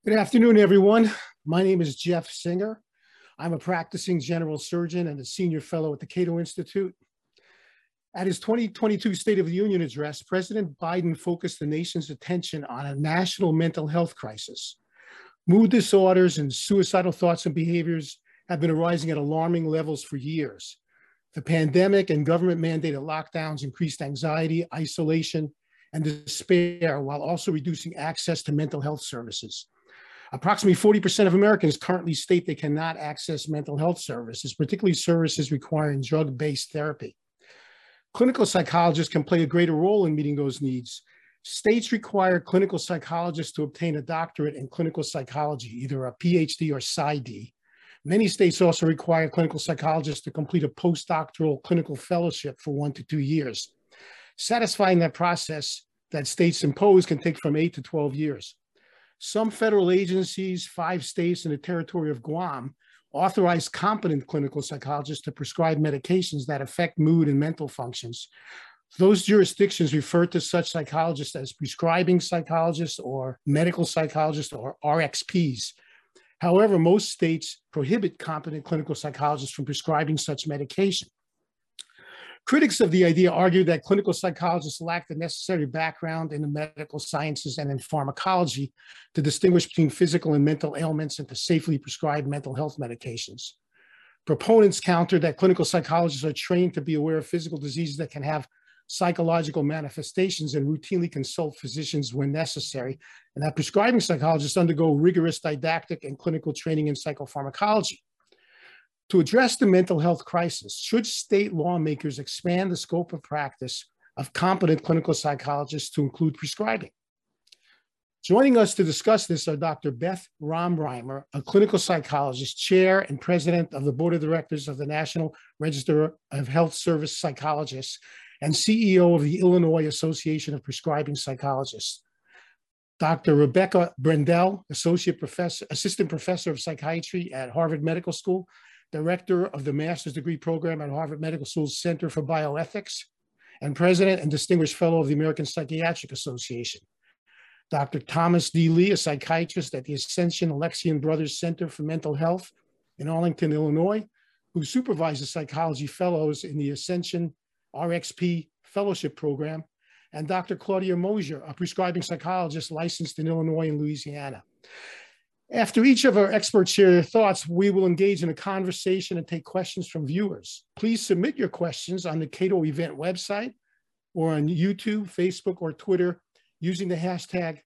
Good afternoon, everyone. My name is Jeff Singer. I'm a practicing general surgeon and a senior fellow at the Cato Institute. At his 2022 State of the Union address, President Biden focused the nation's attention on a national mental health crisis. Mood disorders and suicidal thoughts and behaviors have been arising at alarming levels for years. The pandemic and government-mandated lockdowns increased anxiety, isolation, and despair, while also reducing access to mental health services. Approximately 40% of Americans currently state they cannot access mental health services, particularly services requiring drug-based therapy. Clinical psychologists can play a greater role in meeting those needs. States require clinical psychologists to obtain a doctorate in clinical psychology, either a PhD or PsyD. Many states also require clinical psychologists to complete a postdoctoral clinical fellowship for 1 to 2 years. Satisfying that process that states impose can take from 8 to 12 years. Some federal agencies, 5 states, and the territory of Guam authorize competent clinical psychologists to prescribe medications that affect mood and mental functions. Those jurisdictions refer to such psychologists as prescribing psychologists or medical psychologists or RXPs. However, most states prohibit competent clinical psychologists from prescribing such medication. Critics of the idea argue that clinical psychologists lack the necessary background in the medical sciences and in pharmacology to distinguish between physical and mental ailments and to safely prescribe mental health medications. Proponents counter that clinical psychologists are trained to be aware of physical diseases that can have psychological manifestations and routinely consult physicians when necessary, and that prescribing psychologists undergo rigorous didactic and clinical training in psychopharmacology. To address the mental health crisis, should state lawmakers expand the scope of practice of competent clinical psychologists to include prescribing? Joining us to discuss this are Dr. Beth Romreimer, a clinical psychologist, chair and president of the board of directors of the National Register of Health Service Psychologists, and CEO of the Illinois Association of Prescribing Psychologists. Dr. Rebecca Brendel, assistant professor of psychiatry at Harvard Medical School, director of the master's degree program at Harvard Medical School's Center for Bioethics, and president and distinguished fellow of the American Psychiatric Association. Dr. Thomas D. Lee, a psychiatrist at the Ascension Alexian Brothers Center for Mental Health in Arlington, Illinois, who supervises psychology fellows in the Ascension RXP Fellowship Program, and Dr. Claudia Mosier, a prescribing psychologist licensed in Illinois and Louisiana. After each of our experts share their thoughts, we will engage in a conversation and take questions from viewers. Please submit your questions on the Cato event website or on YouTube, Facebook, or Twitter using the hashtag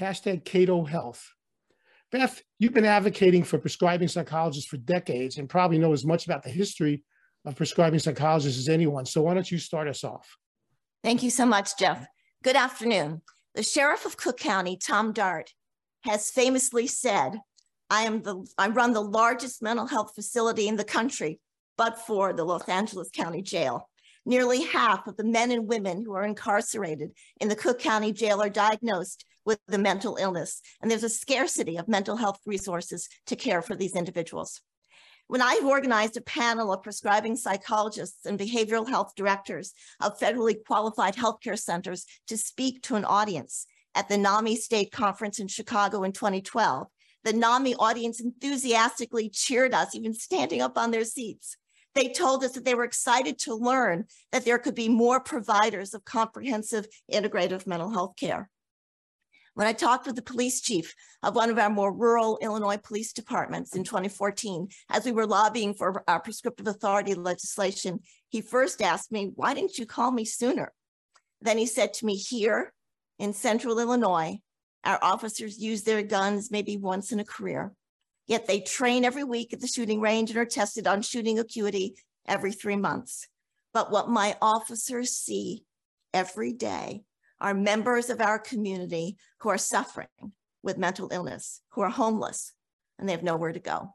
Cato Health. Beth, you've been advocating for prescribing psychologists for decades and probably know as much about the history of prescribing psychologists as anyone. So why don't you start us off? Thank you so much, Jeff. Good afternoon. The Sheriff of Cook County, Tom Dart, has famously said, I run the largest mental health facility in the country, but for the Los Angeles County Jail. Nearly half of the men and women who are incarcerated in the Cook County Jail are diagnosed with a mental illness, and there's a scarcity of mental health resources to care for these individuals. When I've organized a panel of prescribing psychologists and behavioral health directors of federally qualified healthcare centers to speak to an audience at the NAMI State Conference in Chicago in 2012, the NAMI audience enthusiastically cheered us, even standing up on their seats. They told us that they were excited to learn that there could be more providers of comprehensive integrative mental health care. When I talked with the police chief of one of our more rural Illinois police departments in 2014, as we were lobbying for our prescriptive authority legislation, he first asked me, why didn't you call me sooner? Then he said to me, here in central Illinois, our officers use their guns maybe once in a career, yet they train every week at the shooting range and are tested on shooting acuity every 3 months. But what my officers see every day are members of our community who are suffering with mental illness, who are homeless, and they have nowhere to go.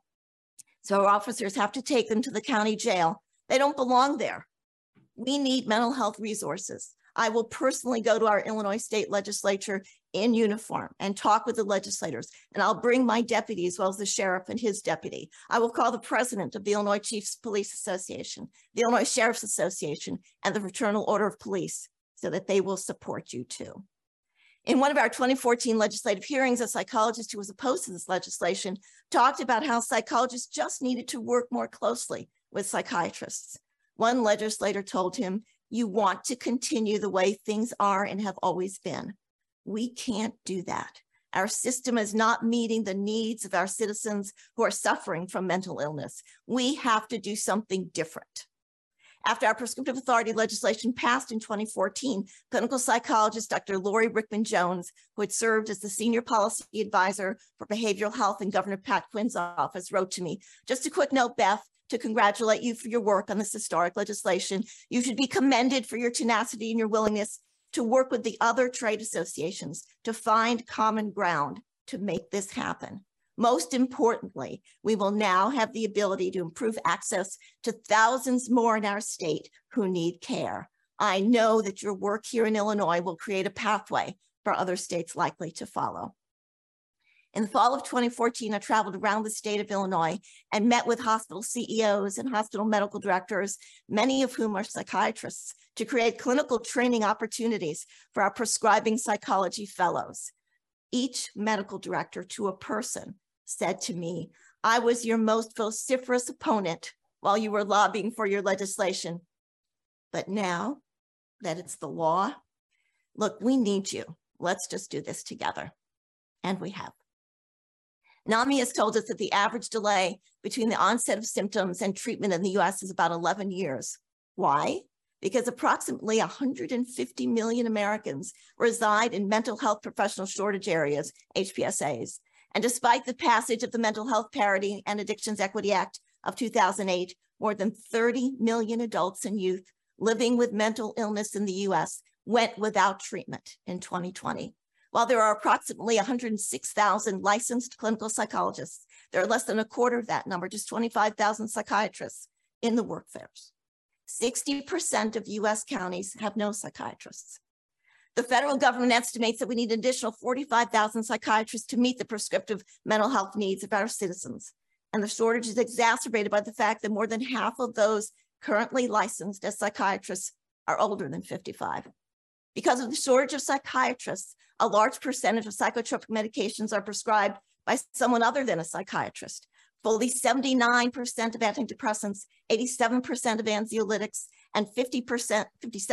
So our officers have to take them to the county jail. They don't belong there. We need mental health resources. I will personally go to our Illinois state legislature in uniform and talk with the legislators, and I'll bring my deputy as well as the sheriff and his deputy. I will call the president of the Illinois Chiefs Police Association, the Illinois Sheriff's Association, and the Fraternal Order of Police so that they will support you too. In one of our 2014 legislative hearings, a psychologist who was opposed to this legislation talked about how psychologists just needed to work more closely with psychiatrists. One legislator told him, "You want to continue the way things are and have always been. We can't do that. Our system is not meeting the needs of our citizens who are suffering from mental illness. We have to do something different." After our prescriptive authority legislation passed in 2014, clinical psychologist Dr. Lori Rickman Jones, who had served as the senior policy advisor for behavioral health in Governor Pat Quinn's office, wrote to me, "Just a quick note, Beth, to congratulate you for your work on this historic legislation. You should be commended for your tenacity and your willingness to work with the other trade associations to find common ground to make this happen. Most importantly, we will now have the ability to improve access to thousands more in our state who need care. I know that your work here in Illinois will create a pathway for other states likely to follow." In the fall of 2014, I traveled around the state of Illinois and met with hospital CEOs and hospital medical directors, many of whom are psychiatrists, to create clinical training opportunities for our prescribing psychology fellows. Each medical director, to a person, said to me, "I was your most vociferous opponent while you were lobbying for your legislation. But now that it's the law, look, we need you. Let's just do this together." And we have. NAMI has told us that the average delay between the onset of symptoms and treatment in the US is about 11 years. Why? Because approximately 150 million Americans reside in mental health professional shortage areas, HPSAs. And despite the passage of the Mental Health Parity and Addictions Equity Act of 2008, more than 30 million adults and youth living with mental illness in the US went without treatment in 2020. While there are approximately 106,000 licensed clinical psychologists, there are less than a quarter of that number, just 25,000 psychiatrists in the workforce. 60% of US counties have no psychiatrists. The federal government estimates that we need an additional 45,000 psychiatrists to meet the prescriptive mental health needs of our citizens. And the shortage is exacerbated by the fact that more than half of those currently licensed as psychiatrists are older than 55. Because of the shortage of psychiatrists, a large percentage of psychotropic medications are prescribed by someone other than a psychiatrist. Fully 79% of antidepressants, 87% of anxiolytics, and 57%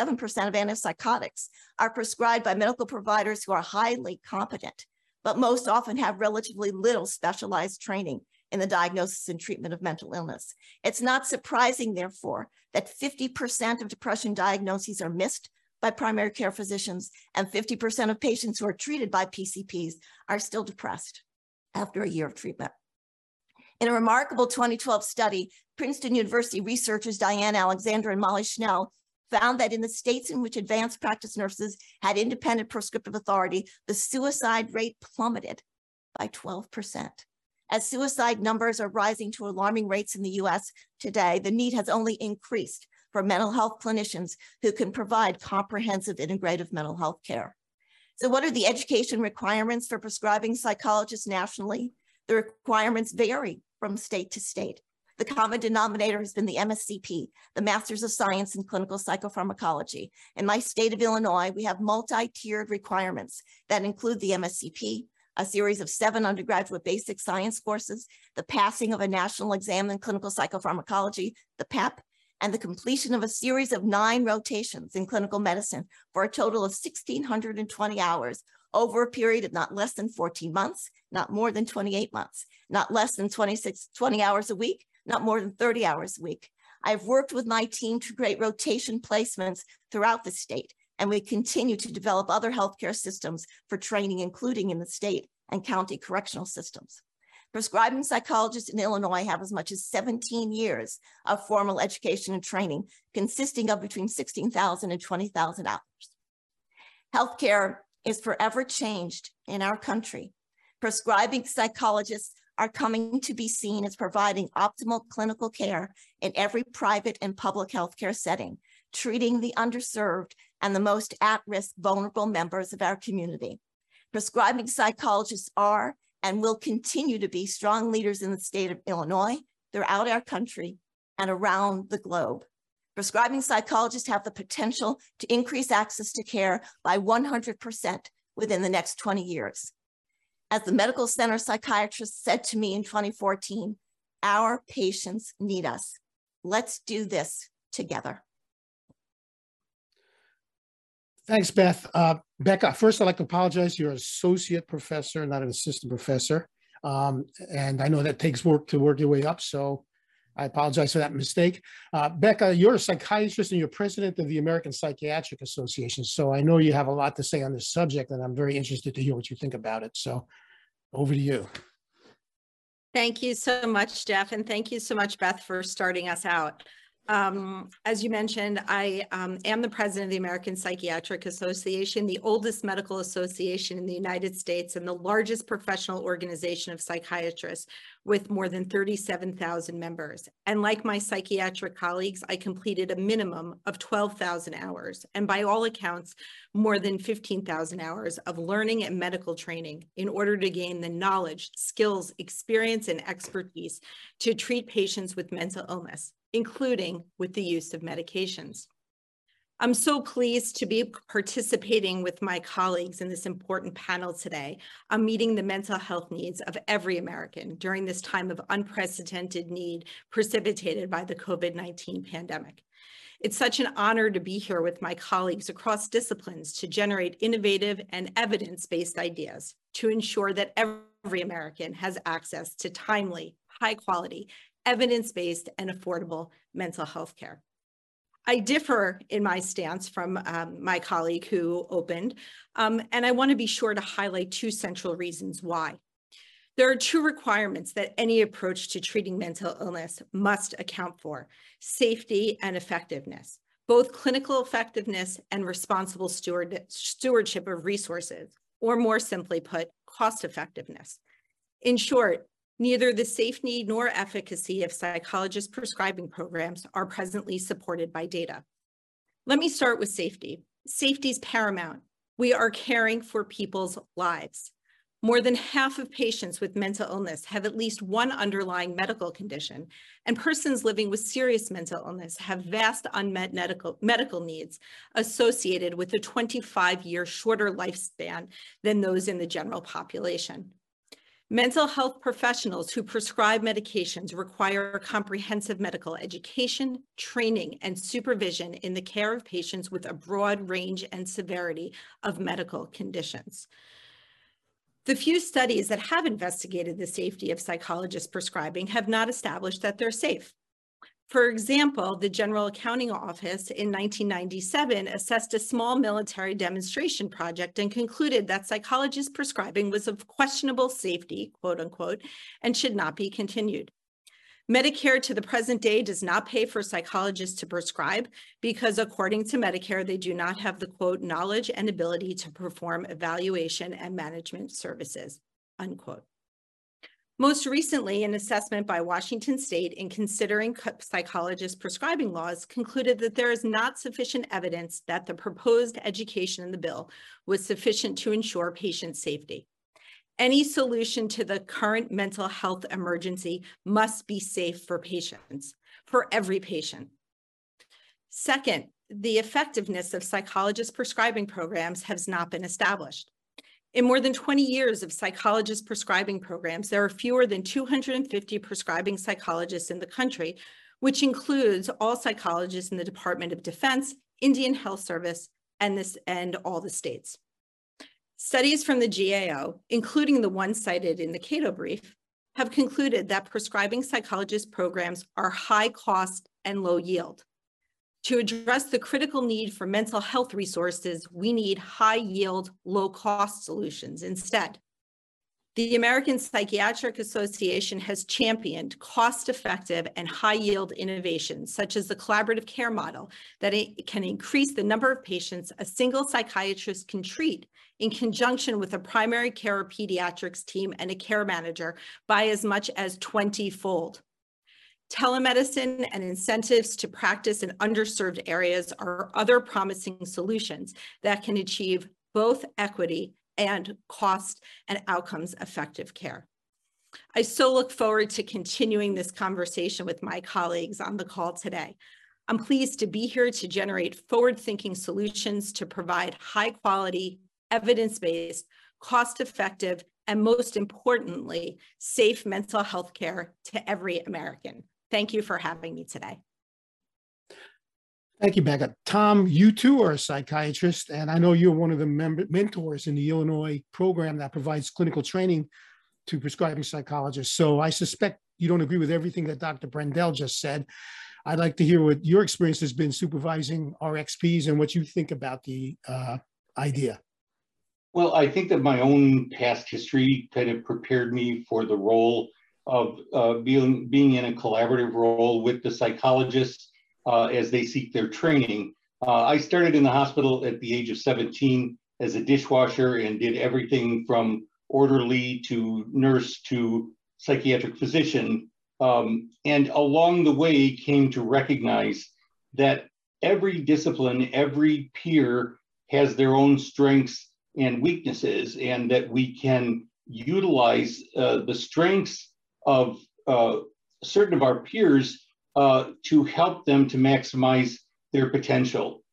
of antipsychotics are prescribed by medical providers who are highly competent, but most often have relatively little specialized training in the diagnosis and treatment of mental illness. It's not surprising, therefore, that 50% of depression diagnoses are missed by primary care physicians, and 50% of patients who are treated by PCPs are still depressed after a year of treatment. In a remarkable 2012 study, Princeton University researchers Diane Alexander and Molly Schnell found that in the states in which advanced practice nurses had independent prescriptive authority, the suicide rate plummeted by 12%. As suicide numbers are rising to alarming rates in the US today, the need has only increased for mental health clinicians who can provide comprehensive integrative mental health care. So what are the education requirements for prescribing psychologists nationally? The requirements vary from state to state. The common denominator has been the MSCP, the Masters of Science in Clinical Psychopharmacology. In my state of Illinois, we have multi-tiered requirements that include the MSCP, a series of 7 undergraduate basic science courses, the passing of a national exam in clinical psychopharmacology, the PEP, and the completion of a series of 9 rotations in clinical medicine for a total of 1,620 hours over a period of not less than 14 months, not more than 28 months, not less than 20 hours a week, not more than 30 hours a week. I've worked with my team to create rotation placements throughout the state, and we continue to develop other healthcare systems for training, including in the state and county correctional systems. Prescribing psychologists in Illinois have as much as 17 years of formal education and training, consisting of between 16,000 and 20,000 hours. Healthcare is forever changed in our country. Prescribing psychologists are coming to be seen as providing optimal clinical care in every private and public healthcare setting, treating the underserved and the most at-risk vulnerable members of our community. Prescribing psychologists are and will continue to be strong leaders in the state of Illinois, throughout our country, and around the globe. Prescribing psychologists have the potential to increase access to care by 100% within the next 20 years. As the medical center psychiatrist said to me in 2014, our patients need us. Let's do this together. Thanks, Beth. Becca, first I'd like to apologize. You're an associate professor, not an assistant professor. And I know that takes work to work your way up, so I apologize for that mistake. Becca, you're a psychiatrist and you're president of the American Psychiatric Association. So I know you have a lot to say on this subject, and I'm very interested to hear what you think about it. So over to you. Thank you so much, Jeff, and thank you so much, Beth, for starting us out. As you mentioned, I am the president of the American Psychiatric Association, the oldest medical association in the United States and the largest professional organization of psychiatrists with more than 37,000 members. And like my psychiatric colleagues, I completed a minimum of 12,000 hours, and by all accounts, more than 15,000 hours of learning and medical training in order to gain the knowledge, skills, experience, and expertise to treat patients with mental illness, including with the use of medications. I'm so pleased to be participating with my colleagues in this important panel today on meeting the mental health needs of every American during this time of unprecedented need precipitated by the COVID-19 pandemic. It's such an honor to be here with my colleagues across disciplines to generate innovative and evidence-based ideas to ensure that every American has access to timely, high-quality, evidence-based, and affordable mental health care. I differ in my stance from my colleague who opened, and I want to be sure to highlight two central reasons why. There are two requirements that any approach to treating mental illness must account for: safety and effectiveness, both clinical effectiveness and responsible stewardship of resources, or more simply put, cost effectiveness. In short, neither the safety nor efficacy of psychologist prescribing programs are presently supported by data. Let me start with safety. Safety is paramount. We are caring for people's lives. More than half of patients with mental illness have at least one underlying medical condition, and persons living with serious mental illness have vast unmet medical needs associated with a 25-year shorter lifespan than those in the general population. Mental health professionals who prescribe medications require comprehensive medical education, training, and supervision in the care of patients with a broad range and severity of medical conditions. The few studies that have investigated the safety of psychologist prescribing have not established that they're safe. For example, the General Accounting Office in 1997 assessed a small military demonstration project and concluded that psychologist prescribing was of questionable safety, quote unquote, and should not be continued. Medicare to the present day does not pay for psychologists to prescribe because, according to Medicare, they do not have the, quote, knowledge and ability to perform evaluation and management services, unquote. Most recently, an assessment by Washington State in considering psychologist prescribing laws concluded that there is not sufficient evidence that the proposed education in the bill was sufficient to ensure patient safety. Any solution to the current mental health emergency must be safe for patients, for every patient. Second, the effectiveness of psychologist prescribing programs has not been established. In more than 20 years of psychologist prescribing programs, there are fewer than 250 prescribing psychologists in the country, which includes all psychologists in the Department of Defense, Indian Health Service, and all the states. Studies from the GAO, including the one cited in the Cato brief, have concluded that prescribing psychologist programs are high cost and low yield. To address the critical need for mental health resources, we need high-yield, low-cost solutions instead. The American Psychiatric Association has championed cost-effective and high-yield innovations, such as the collaborative care model, that it can increase the number of patients a single psychiatrist can treat in conjunction with a primary care or pediatrics team and a care manager by as much as 20-fold. Telemedicine and incentives to practice in underserved areas are other promising solutions that can achieve both equity and cost and outcomes effective care. I so look forward to continuing this conversation with my colleagues on the call today. I'm pleased to be here to generate forward-thinking solutions to provide high-quality, evidence-based, cost-effective, and most importantly, safe mental health care to every American. Thank you for having me today. Thank you, Becca. Tom, you too are a psychiatrist, and I know you're one of the mentors in the Illinois program that provides clinical training to prescribing psychologists. So I suspect you don't agree with everything that Dr. Brendel just said. I'd like to hear what your experience has been supervising RXPs and what you think about the idea. Well, I think that my own past history kind of prepared me for the role of being in a collaborative role with the psychologists as they seek their training. I started in the hospital at the age of 17 as a dishwasher and did everything from orderly to nurse to psychiatric physician. And along the way came to recognize that every discipline, every peer has their own strengths and weaknesses, and that we can utilize the strengths of certain of our peers to help them to maximize their potential.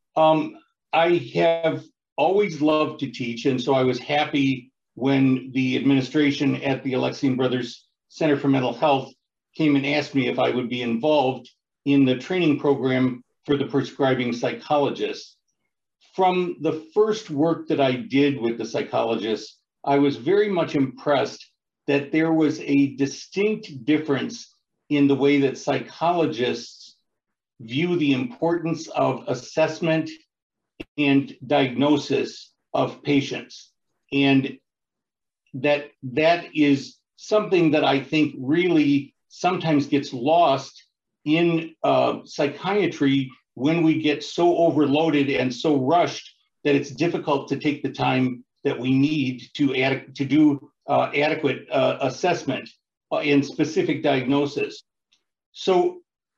I have always loved to teach, and so I was happy when the administration at the Alexian Brothers Center for Mental Health came and asked me if I would be involved in the training program for the prescribing psychologists. From the first work that I did with the psychologists, I was very much impressed that there was a distinct difference in the way that psychologists view the importance of assessment and diagnosis of patients. And that is something that I think really sometimes gets lost in psychiatry when we get so overloaded and so rushed that it's difficult to take the time that we need to do adequate assessment and specific diagnosis. So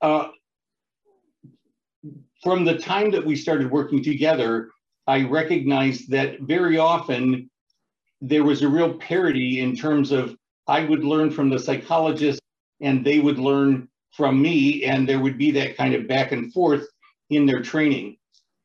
from the time that we started working together, I recognized that very often there was a real parity in terms of I would learn from the psychologist and they would learn from me, and there would be that kind of back and forth in their training.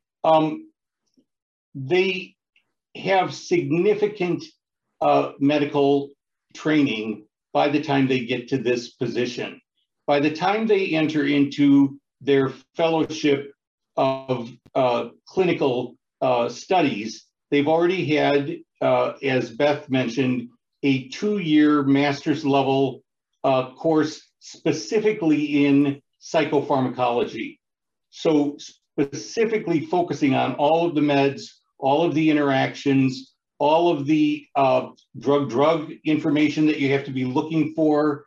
They have significant medical training by the time they get to this position. By the time they enter into their fellowship of clinical studies, they've already had, as Beth mentioned, a 2-year master's level course specifically in psychopharmacology. So specifically focusing on all of the meds, all of the interactions, all of the drug-drug information that you have to be looking for.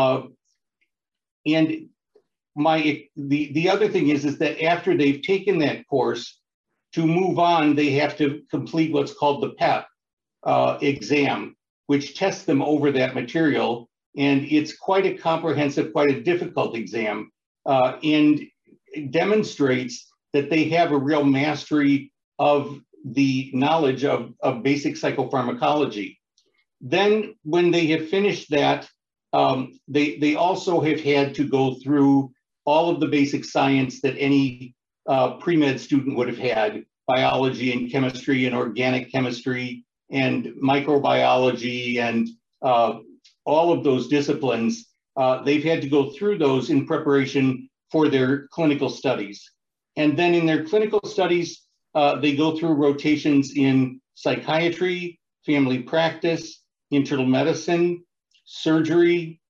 And the other thing is that after they've taken that course, to move on, they have to complete what's called the PEP exam, which tests them over that material. And it's quite a comprehensive, quite a difficult exam, and it demonstrates that they have a real mastery of the knowledge of basic psychopharmacology. Then when they have finished that, they also have had to go through all of the basic science that any pre-med student would have had, biology and chemistry and organic chemistry and microbiology and all of those disciplines. They've had to go through those in preparation for their clinical studies. And then in their clinical studies, they go through rotations in psychiatry, family practice, internal medicine, surgery,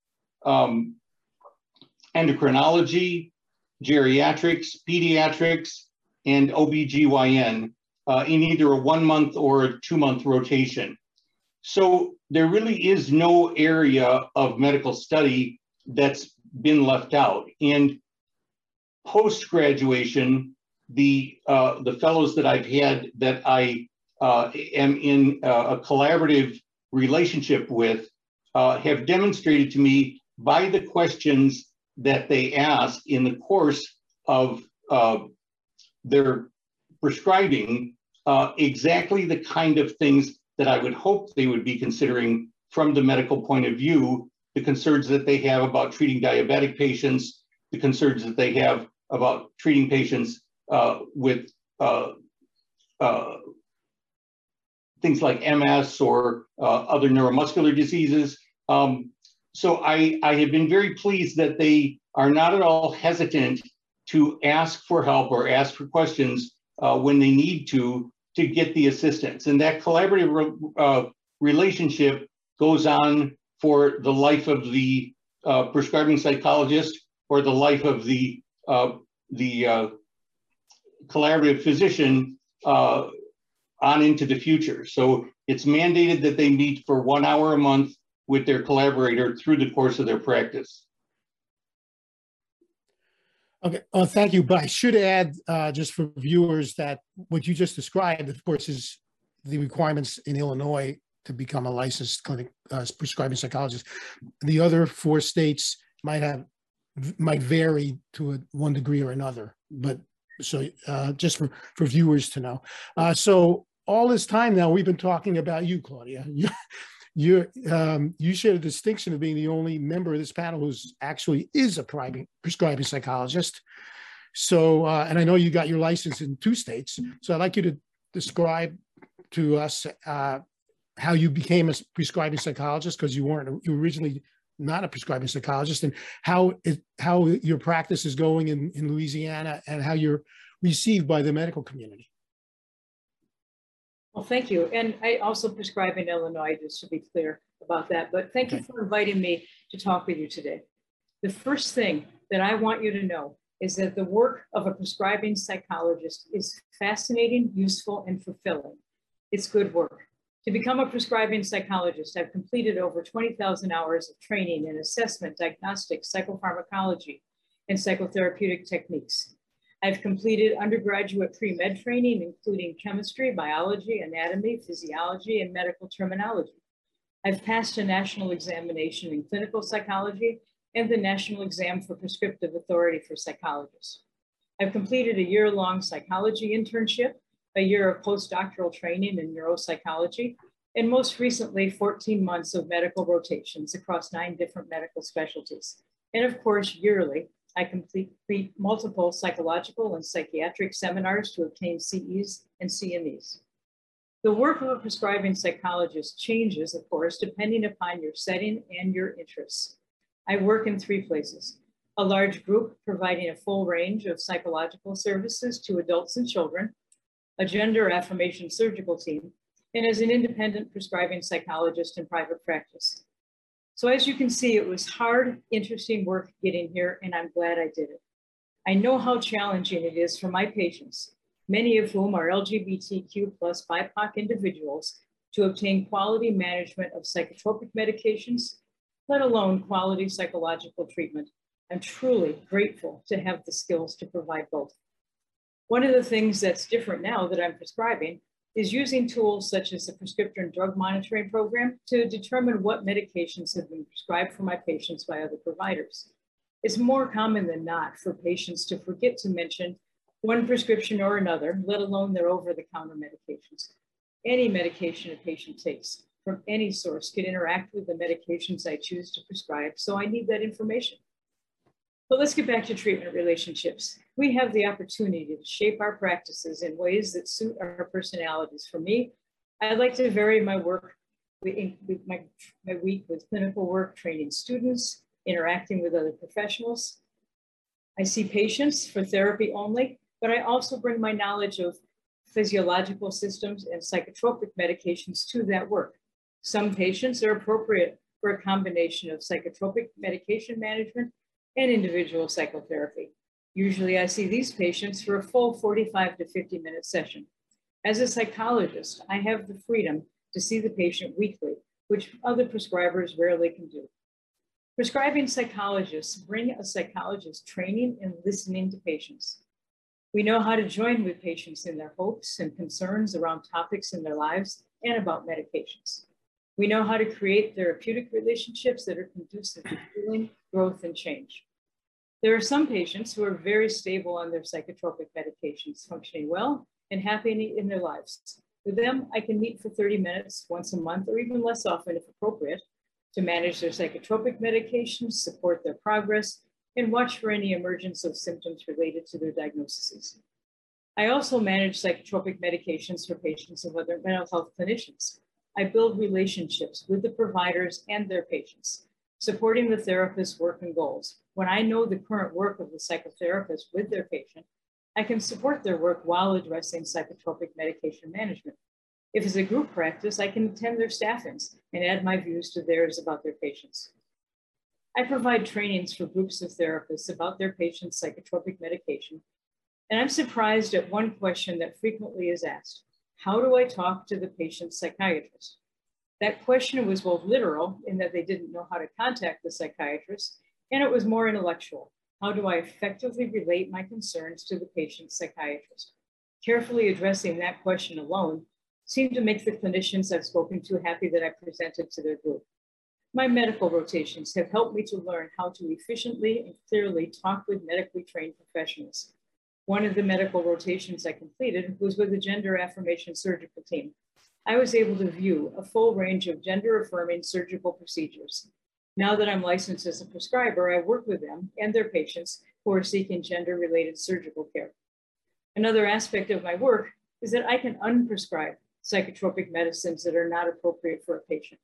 endocrinology, geriatrics, pediatrics, and OBGYN in either a 1-month or a 2-month rotation. So there really is no area of medical study that's been left out. And post-graduation, the fellows that I've had that I am in a collaborative relationship with have demonstrated to me by the questions that they ask in the course of their prescribing exactly the kind of things that I would hope they would be considering from the medical point of view, the concerns that they have about treating diabetic patients, the concerns that they have about treating patients with things like MS or other neuromuscular diseases. So I have been very pleased that they are not at all hesitant to ask for help or ask for questions when they need to get the assistance. And that collaborative relationship goes on for the life of the prescribing psychologist or the life of the collaborative physician on into the future. So it's mandated that they meet for 1 hour a month with their collaborator through the course of their practice. Okay, thank you. But I should add, just for viewers, that what you just described, of course, is the requirements in Illinois to become a licensed clinic prescribing psychologist. The other 4 states might vary to one degree or another. But so just for viewers to know. So all this time now, we've been talking about you, Claudia. You share the distinction of being the only member of this panel who's actually is a prescribing psychologist. So, and I know you got your license in 2 states. So I'd like you to describe to us how you became a prescribing psychologist, because you were originally not a prescribing psychologist, and how your practice is going in Louisiana and how you're received by the medical community. Well, thank you. And I also prescribe in Illinois, just to be clear about that. But thank you for inviting me to talk with you today. The first thing that I want you to know is that the work of a prescribing psychologist is fascinating, useful, and fulfilling. It's good work. To become a prescribing psychologist, I've completed over 20,000 hours of training in assessment, diagnostics, psychopharmacology, and psychotherapeutic techniques. I've completed undergraduate pre-med training, including chemistry, biology, anatomy, physiology, and medical terminology. I've passed a national examination in clinical psychology and the National Exam for Prescriptive Authority for Psychologists. I've completed a year-long psychology internship, a year of postdoctoral training in neuropsychology, and most recently, 14 months of medical rotations across 9 different medical specialties. And of course, yearly, I complete multiple psychological and psychiatric seminars to obtain CEs and CMEs. The work of a prescribing psychologist changes, of course, depending upon your setting and your interests. I work in 3 places: a large group providing a full range of psychological services to adults and children, a gender affirmation surgical team, and as an independent prescribing psychologist in private practice. So as you can see, it was hard, interesting work getting here, and I'm glad I did it. I know how challenging it is for my patients, many of whom are LGBTQ+ BIPOC individuals, to obtain quality management of psychotropic medications, let alone quality psychological treatment. I'm truly grateful to have the skills to provide both. One of the things that's different now that I'm prescribing is using tools such as the prescription drug monitoring program to determine what medications have been prescribed for my patients by other providers. It's more common than not for patients to forget to mention one prescription or another, let alone their over-the-counter medications. Any medication a patient takes from any source can interact with the medications I choose to prescribe, so I need that information. But let's get back to treatment relationships. We have the opportunity to shape our practices in ways that suit our personalities. For me, I like to vary my work with my week with clinical work, training students, interacting with other professionals. I see patients for therapy only, but I also bring my knowledge of physiological systems and psychotropic medications to that work. Some patients are appropriate for a combination of psychotropic medication management and individual psychotherapy. Usually I see these patients for a full 45 to 50-minute session. As a psychologist, I have the freedom to see the patient weekly, which other prescribers rarely can do. Prescribing psychologists bring a psychologist training and listening to patients. We know how to join with patients in their hopes and concerns around topics in their lives and about medications. We know how to create therapeutic relationships that are conducive to healing, growth, and change. There are some patients who are very stable on their psychotropic medications, functioning well and happy in their lives. With them, I can meet for 30 minutes once a month, or even less often if appropriate, to manage their psychotropic medications, support their progress, and watch for any emergence of symptoms related to their diagnoses. I also manage psychotropic medications for patients and other mental health clinicians. I build relationships with the providers and their patients, supporting the therapist's work and goals. When I know the current work of the psychotherapist with their patient, I can support their work while addressing psychotropic medication management. If it's a group practice, I can attend their staffings and add my views to theirs about their patients. I provide trainings for groups of therapists about their patients' psychotropic medication. And I'm surprised at one question that frequently is asked: how do I talk to the patient's psychiatrist? That question was both literal in that they didn't know how to contact the psychiatrist, and it was more intellectual. How do I effectively relate my concerns to the patient's psychiatrist? Carefully addressing that question alone seemed to make the clinicians I've spoken to happy that I presented to their group. My medical rotations have helped me to learn how to efficiently and clearly talk with medically trained professionals. One of the medical rotations I completed was with the gender affirmation surgical team. I was able to view a full range of gender affirming surgical procedures. Now that I'm licensed as a prescriber, I work with them and their patients who are seeking gender related surgical care. Another aspect of my work is that I can unprescribe psychotropic medicines that are not appropriate for a patient.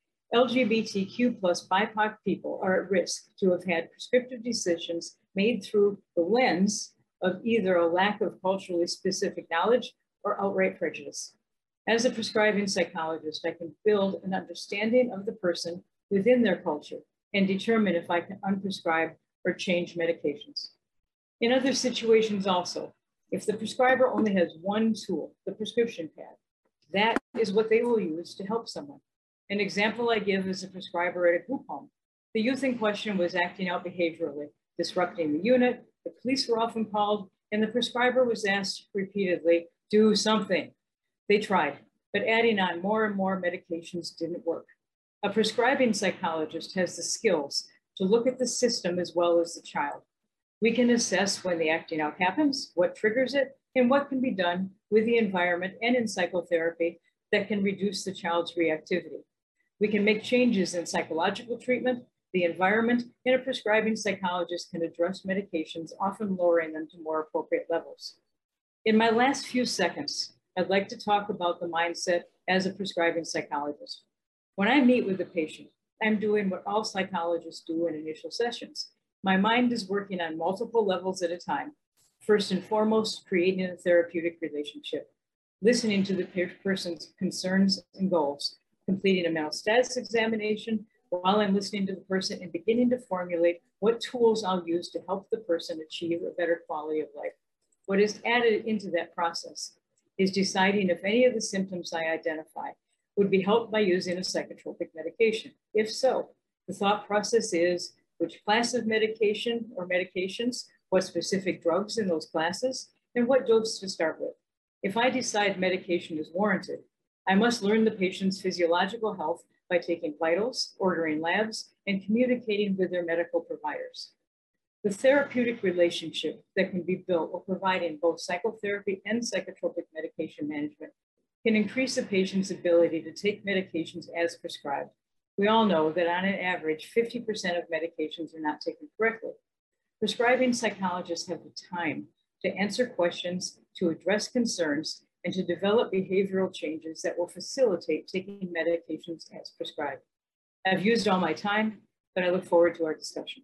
LGBTQ plus BIPOC people are at risk to have had prescriptive decisions made through the lens of either a lack of culturally specific knowledge or outright prejudice. As a prescribing psychologist, I can build an understanding of the person within their culture and determine if I can unprescribe or change medications. In other situations also, if the prescriber only has one tool, the prescription pad, that is what they will use to help someone. An example I give is a prescriber at a group home. The youth in question was acting out behaviorally, disrupting the unit. The police were often called, and the prescriber was asked repeatedly, do something. They tried, but adding on more and more medications didn't work. A prescribing psychologist has the skills to look at the system as well as the child. We can assess when the acting out happens, what triggers it, and what can be done with the environment and in psychotherapy that can reduce the child's reactivity. We can make changes in psychological treatment, the environment, and a prescribing psychologist can address medications, often lowering them to more appropriate levels. In my last few seconds, I'd like to talk about the mindset as a prescribing psychologist. When I meet with a patient, I'm doing what all psychologists do in initial sessions. My mind is working on multiple levels at a time. First and foremost, creating a therapeutic relationship, listening to the person's concerns and goals, completing a mental status examination while I'm listening to the person and beginning to formulate what tools I'll use to help the person achieve a better quality of life. What is added into that process is deciding if any of the symptoms I identify would be helped by using a psychotropic medication. If so, the thought process is which class of medication or medications, what specific drugs in those classes, and what dose to start with. If I decide medication is warranted, I must learn the patient's physiological health by taking vitals, ordering labs, and communicating with their medical providers. The therapeutic relationship that can be built while providing both psychotherapy and psychotropic medication management can increase a patient's ability to take medications as prescribed. We all know that on an average, 50% of medications are not taken correctly. Prescribing psychologists have the time to answer questions, to address concerns, and to develop behavioral changes that will facilitate taking medications as prescribed. I've used all my time, but I look forward to our discussion.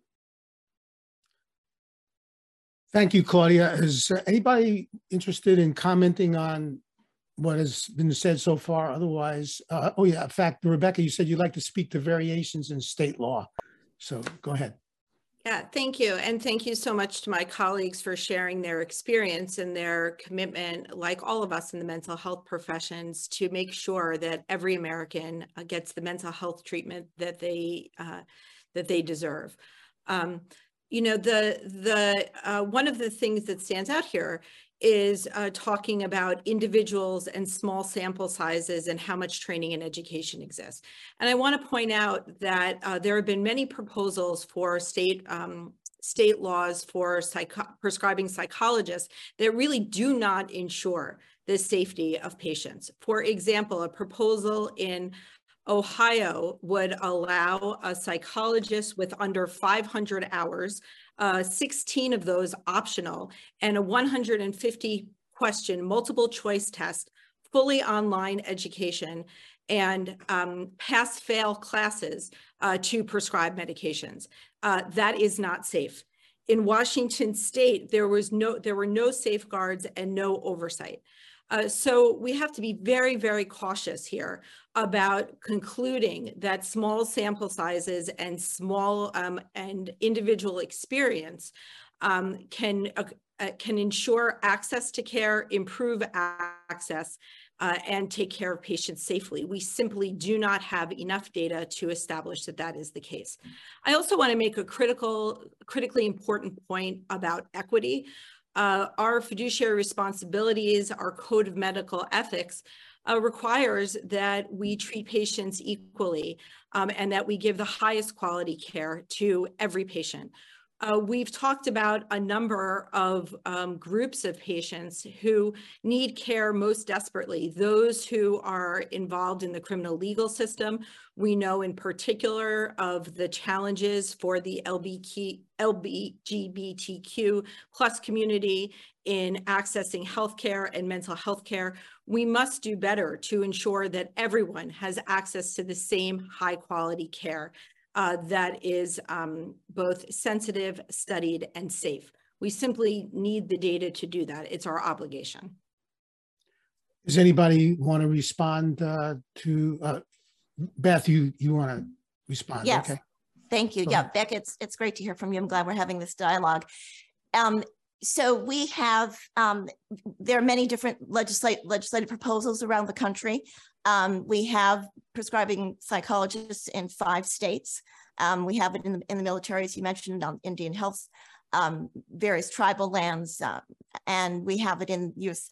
Thank you, Claudia. Is anybody interested in commenting on what has been said so far? Otherwise, oh yeah, in fact, Rebecca, you said you'd like to speak to variations in state law. So go ahead. Yeah, thank you. And thank you so much to my colleagues for sharing their experience and their commitment, like all of us in the mental health professions, to make sure that every American gets the mental health treatment that they deserve. You know, one of the things that stands out here is talking about individuals and small sample sizes and how much training and education exists. And I want to point out that there have been many proposals for state laws for prescribing psychologists that really do not ensure the safety of patients. For example, a proposal in Ohio would allow a psychologist with under 500 hours, 16 of those optional, and a 150 question multiple choice test, fully online education, and pass-fail classes to prescribe medications. That is not safe. In Washington State, there were no safeguards and no oversight. So we have to be very, very cautious here about concluding that small sample sizes and small and individual experience can ensure access to care, improve access, and take care of patients safely. We simply do not have enough data to establish that that is the case. I also want to make a critically important point about equity. Our fiduciary responsibilities, our code of medical ethics requires that we treat patients equally and that we give the highest quality care to every patient. We've talked about a number of groups of patients who need care most desperately, those who are involved in the criminal legal system. We know in particular of the challenges for the LGBTQ plus community in accessing healthcare and mental health care. We must do better to ensure that everyone has access to the same high quality care that is both sensitive, studied, and safe. We simply need the data to do that. It's our obligation. Does anybody want to respond to Beth? You want to respond? Yes. Okay. Thank you. Yeah, Beck, it's great to hear from you. I'm glad we're having this dialogue. So we have, there are many different legislative proposals around the country. We have prescribing psychologists in 5 states. We have it in the military, as you mentioned, on Indian Health, various tribal lands, and we have it in U.S.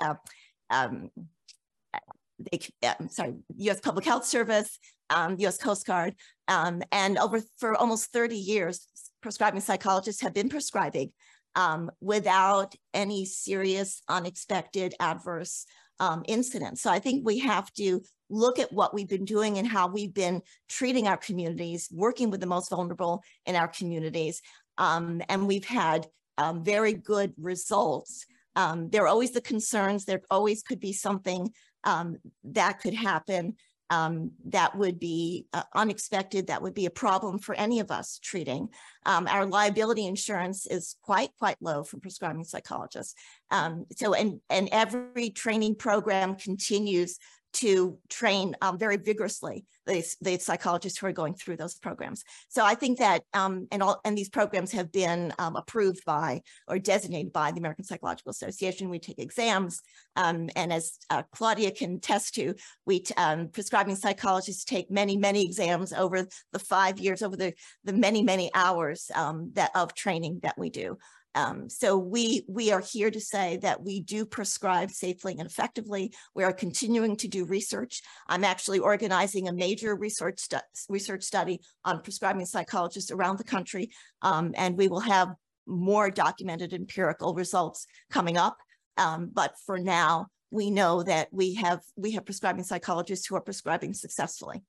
U.S. Public Health Service, U.S. Coast Guard, and for almost 30 years, prescribing psychologists have been prescribing without any serious, unexpected, adverse incidents. So I think we have to look at what we've been doing and how we've been treating our communities, working with the most vulnerable in our communities. And we've had very good results. There are always the concerns. There always could be something that could happen that would be unexpected, that would be a problem for any of us treating. Our liability insurance is quite low for prescribing psychologists. And every training program continues to train very vigorously the psychologists who are going through those programs. So I think that, and these programs have been approved by or designated by the American Psychological Association. We take exams, and as Claudia can attest to, we prescribing psychologists take many exams over the 5 years, over the many hours of training that we do. So we are here to say that we do prescribe safely and effectively. We are continuing to do research. I'm actually organizing a major research study on prescribing psychologists around the country, and we will have more documented empirical results coming up. But for now, we know that we have prescribing psychologists who are prescribing successfully.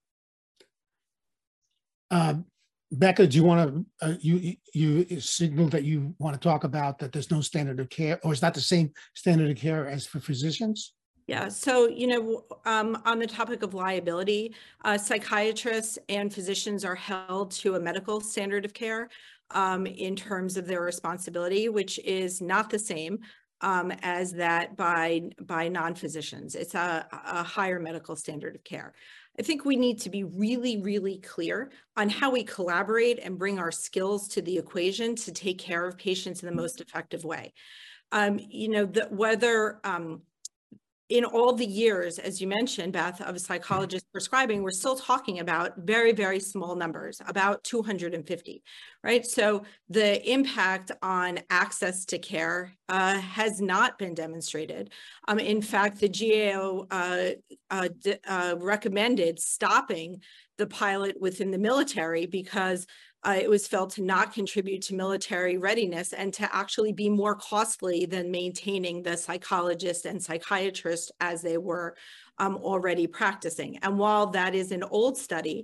Becca, do you want to, you signaled that you want to talk about that there's no standard of care, or is that the same standard of care as for physicians? Yeah, so, on the topic of liability, psychiatrists and physicians are held to a medical standard of care in terms of their responsibility, which is not the same as that by non-physicians. It's a higher medical standard of care. I think we need to be really clear on how we collaborate and bring our skills to the equation to take care of patients in the most effective way. Whether in all the years, as you mentioned, Beth, of psychologists prescribing, we're still talking about very small numbers, about 250, right? So the impact on access to care has not been demonstrated. In fact, the GAO recommended stopping the pilot within the military because it was felt to not contribute to military readiness and to actually be more costly than maintaining the psychologists and psychiatrists as they were already practicing. And while that is an old study,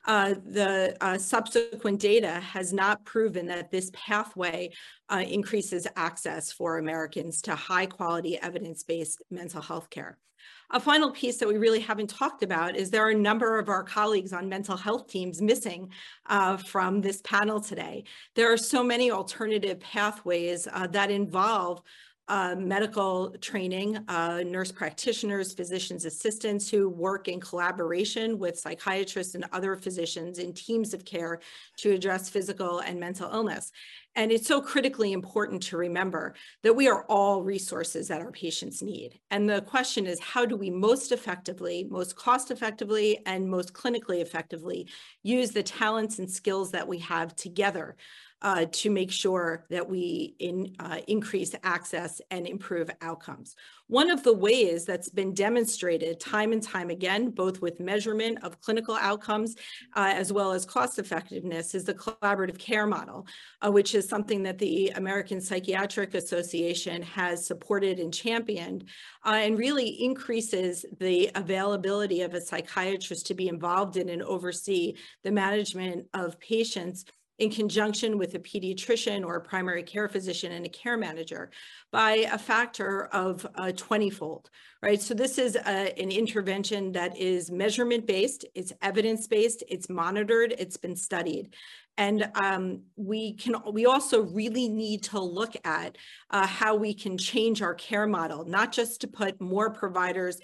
The subsequent data has not proven that this pathway increases access for Americans to high quality evidence-based mental health care. A final piece that we really haven't talked about is there are a number of our colleagues on mental health teams missing from this panel today. There are so many alternative pathways that involve medical training, nurse practitioners, physicians assistants who work in collaboration with psychiatrists and other physicians in teams of care to address physical and mental illness. And it's so critically important to remember that we are all resources that our patients need. And the question is, how do we most effectively, most cost effectively, and most clinically effectively use the talents and skills that we have together to make sure that we increase access and improve outcomes. One of the ways that's been demonstrated time and time again, both with measurement of clinical outcomes as well as cost effectiveness, is the collaborative care model, which is something that the American Psychiatric Association has supported and championed, and really increases the availability of a psychiatrist to be involved in and oversee the management of patients in conjunction with a pediatrician or a primary care physician and a care manager by a factor of 20-fold, right? So this is an intervention that is measurement-based, it's evidence-based, it's monitored, it's been studied. And we also really need to look at how we can change our care model, not just to put more providers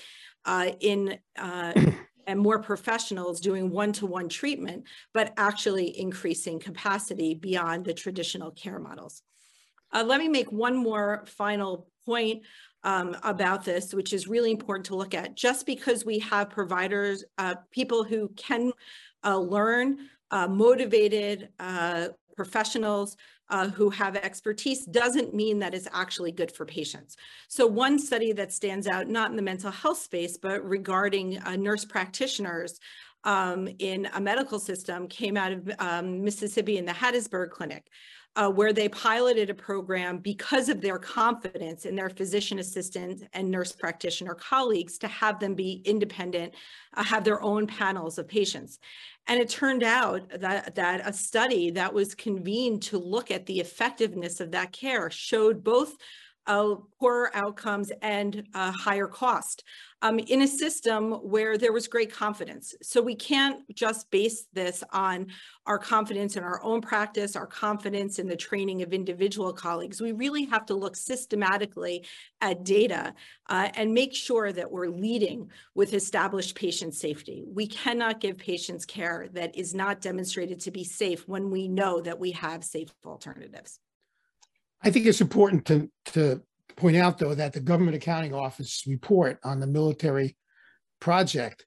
and more professionals doing one-to-one treatment, but actually increasing capacity beyond the traditional care models. Let me make one more final point about this, which is really important to look at. Just because we have providers, people who can learn, motivated professionals who have expertise, doesn't mean that it's actually good for patients. So one study that stands out, not in the mental health space, but regarding nurse practitioners in a medical system, came out of Mississippi in the Hattiesburg Clinic, where they piloted a program because of their confidence in their physician assistant and nurse practitioner colleagues to have them be independent, have their own panels of patients. And it turned out that a study that was convened to look at the effectiveness of that care showed both poorer outcomes and higher cost in a system where there was great confidence. So we can't just base this on our confidence in our own practice, our confidence in the training of individual colleagues. We really have to look systematically at data and make sure that we're leading with established patient safety. We cannot give patients care that is not demonstrated to be safe when we know that we have safe alternatives. I think it's important to point out, though, that the Government Accounting Office report on the military project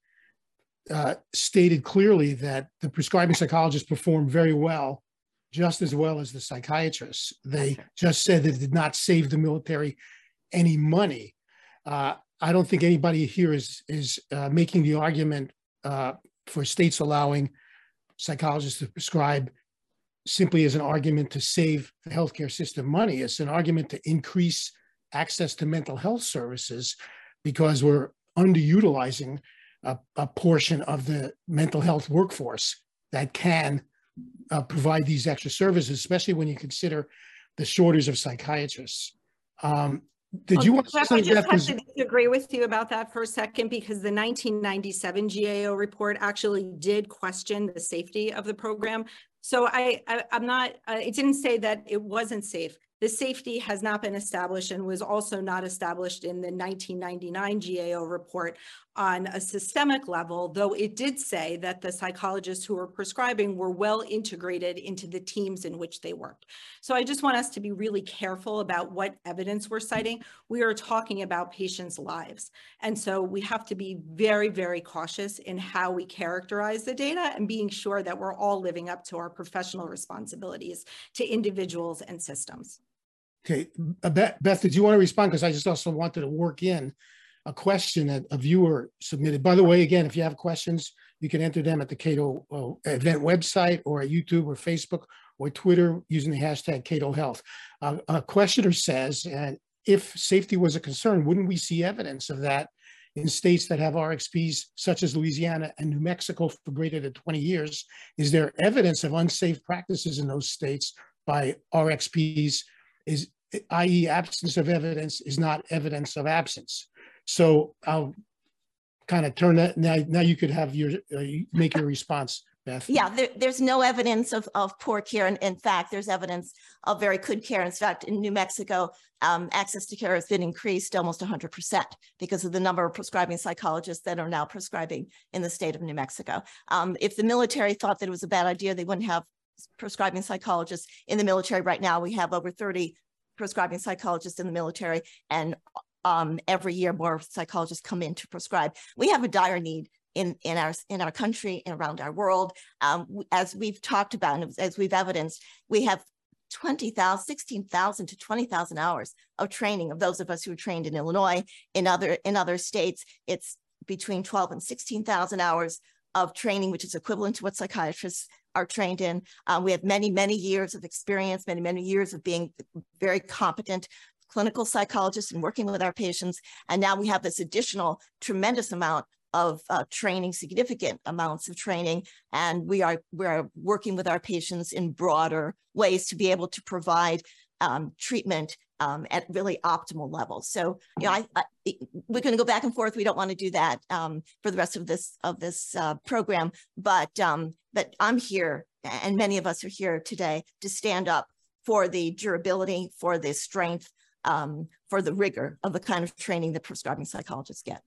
stated clearly that the prescribing psychologists performed very well, just as well as the psychiatrists. They just said that it did not save the military any money. I don't think anybody here is making the argument for states allowing psychologists to prescribe simply as an argument to save the healthcare system money. It's an argument to increase access to mental health services because we're underutilizing a portion of the mental health workforce that can provide these extra services, especially when you consider the shortage of psychiatrists. Did you want to say something? I just have to disagree with you about that for a second, because the 1997 GAO report actually did question the safety of the program. So I'm not, it didn't say that it wasn't safe. The safety has not been established and was also not established in the 1999 GAO report on a systemic level, though it did say that the psychologists who were prescribing were well integrated into the teams in which they worked. So I just want us to be really careful about what evidence we're citing. We are talking about patients' lives. And so we have to be very, very cautious in how we characterize the data and being sure that we're all living up to our professional responsibilities to individuals and systems. Okay, Beth, did you want to respond? Because I just also wanted to work in a question that a viewer submitted. By the way, again, if you have questions, you can enter them at the Cato event website or at YouTube or Facebook or Twitter using the hashtag Cato Health. A questioner says, and if safety was a concern, wouldn't we see evidence of that in states that have RXPs, such as Louisiana and New Mexico, for greater than 20 years? Is there evidence of unsafe practices in those states by RXPs? I.e., absence of evidence is not evidence of absence. So I'll kind of turn that, now you could have your, make your response, Beth. Yeah, there's no evidence of poor care. And in fact, there's evidence of very good care. In fact, in New Mexico, access to care has been increased almost 100% because of the number of prescribing psychologists that are now prescribing in the state of New Mexico. If the military thought that it was a bad idea, they wouldn't have prescribing psychologists in the military. Right now, we have over 30 prescribing psychologists in the military, and every year more psychologists come in to prescribe. We have a dire need in our country and around our world. As we've talked about, and as we've evidenced, we have 16,000 to 20,000 hours of training of those of us who are trained in Illinois. In other states, it's between 12 and 16,000 hours of training, which is equivalent to what psychiatrists are trained in. We have many, many years of experience, many, many years of being very competent clinical psychologists and working with our patients. And now we have this additional tremendous amount of training, significant amounts of training. And we're working with our patients in broader ways to be able to provide treatment at really optimal levels. So, you know, we're going to go back and forth. We don't want to do that for the rest of this program, but I'm here, and many of us are here today to stand up for the durability, for the strength, for the rigor of the kind of training that prescribing psychologists get.